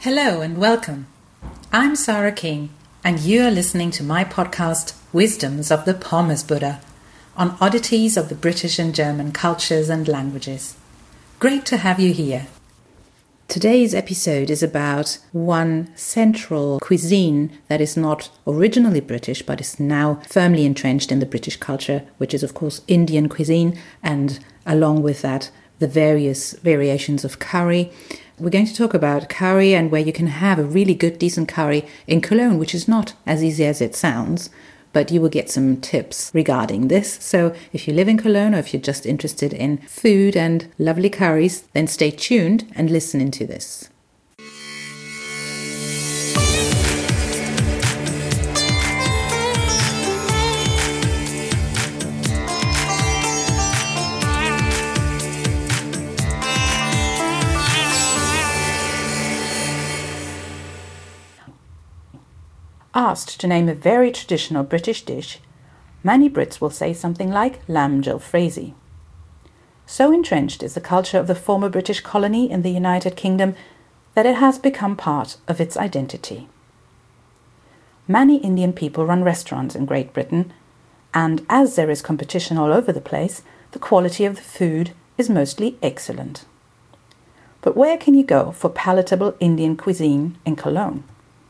Hello and welcome. I'm Sarah King, and you are listening to my podcast, Wisdoms of the Pommes Buddha, on oddities of the British and German cultures and languages. Great to have you here. Today's episode is about one central cuisine that is not originally British, but is now firmly entrenched in the British culture, which is, of course, Indian cuisine, and along with that, the various variations of curry. We're going to talk about curry and where you can have a really good, decent curry in Cologne, which is not as easy as it sounds, but you will get some tips regarding this. So if you live in Cologne or if you're just interested in food and lovely curries, then stay tuned and listen into this. Asked to name a very traditional British dish, many Brits will say something like lamb jalfrezi. So entrenched is the culture of the former British colony in the United Kingdom that it has become part of its identity. Many Indian people run restaurants in Great Britain, and as there is competition all over the place, the quality of the food is mostly excellent. But where can you go for palatable Indian cuisine in Cologne?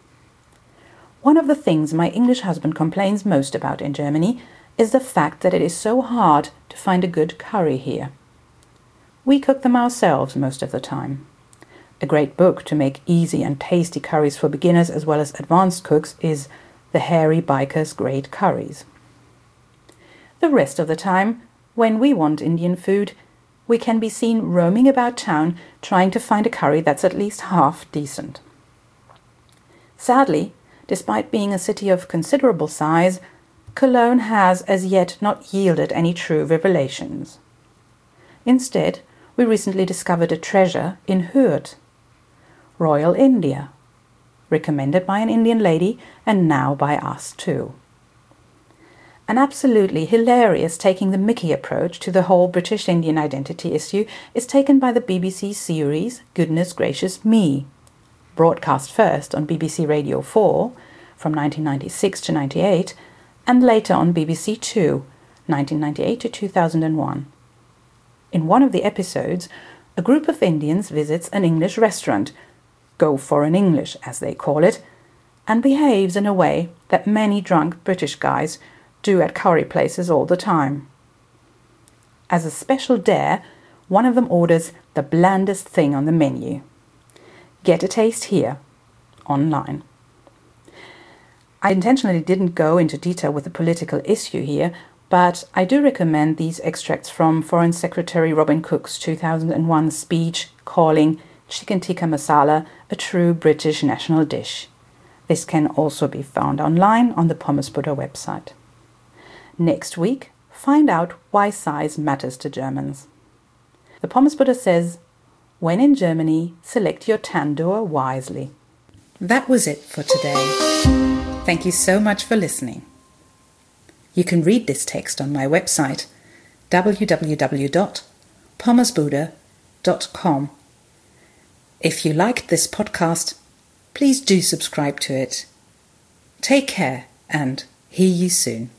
One of the things my English husband complains most about in Germany is the fact that it is so hard to find a good curry here. We cook them ourselves most of the time. A great book to make easy and tasty curries for beginners as well as advanced cooks is The Hairy Biker's Great Curries. The rest of the time, when we want Indian food, we can be seen roaming about town trying to find a curry that's at least half decent. Sadly, despite being a city of considerable size, Cologne has as yet not yielded any true revelations. Instead, we recently discovered a treasure in Hürth, Royal India, recommended by an Indian lady and now by us too. An absolutely hilarious taking the mickey approach to the whole British Indian identity issue is taken by the BBC series Goodness Gracious Me, broadcast first on BBC Radio 4 from 1996 to 98 and later on BBC 2, 1998 to 2001. In one of the episodes, a group of Indians visits an English restaurant, go for an English as they call it, and behaves in a way that many drunk British guys do at curry places all the time. As a special dare, one of them orders the blandest thing on the menu. Get a taste here, online. I intentionally didn't go into detail with the political issue here, but I do recommend these extracts from Foreign Secretary Robin Cook's 2001 speech calling chicken tikka masala a true British national dish. This can also be found online on the Pommes Buddha website. Next week, find out why size matters to Germans. The Pommes Buddha says, when in Germany, select your tandoor wisely. That was it for today. Thank you so much for listening. You can read this text on my website, www.pommesbuddha.com. If you liked this podcast, please do subscribe to it. Take care and hear you soon.